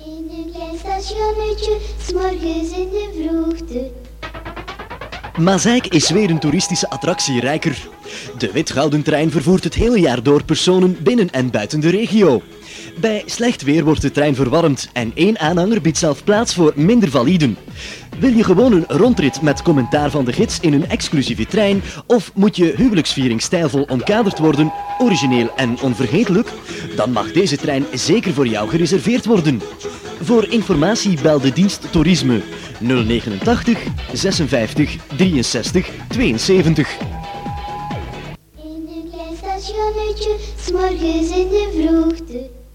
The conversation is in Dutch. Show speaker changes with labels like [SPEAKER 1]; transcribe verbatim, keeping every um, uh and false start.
[SPEAKER 1] In een klein stationnetje, 's morgens in de vroegte.
[SPEAKER 2] Mazeik is weer een toeristische attractie rijker. De wit-gouden trein vervoert het hele jaar door personen binnen en buiten de regio. Bij slecht weer wordt de trein verwarmd en één aanhanger biedt zelf plaats voor minder validen. Wil je gewoon een rondrit met commentaar van de gids in een exclusieve trein of moet je huwelijksviering stijlvol omkaderd worden, origineel en onvergetelijk? Dan mag deze trein zeker voor jou gereserveerd worden. Voor informatie bel de dienst toerisme nul negenentachtig zesenvijftig drieënzestig tweeënzeventig.
[SPEAKER 1] In een klein stationnetje, 's morgens in de vroegte.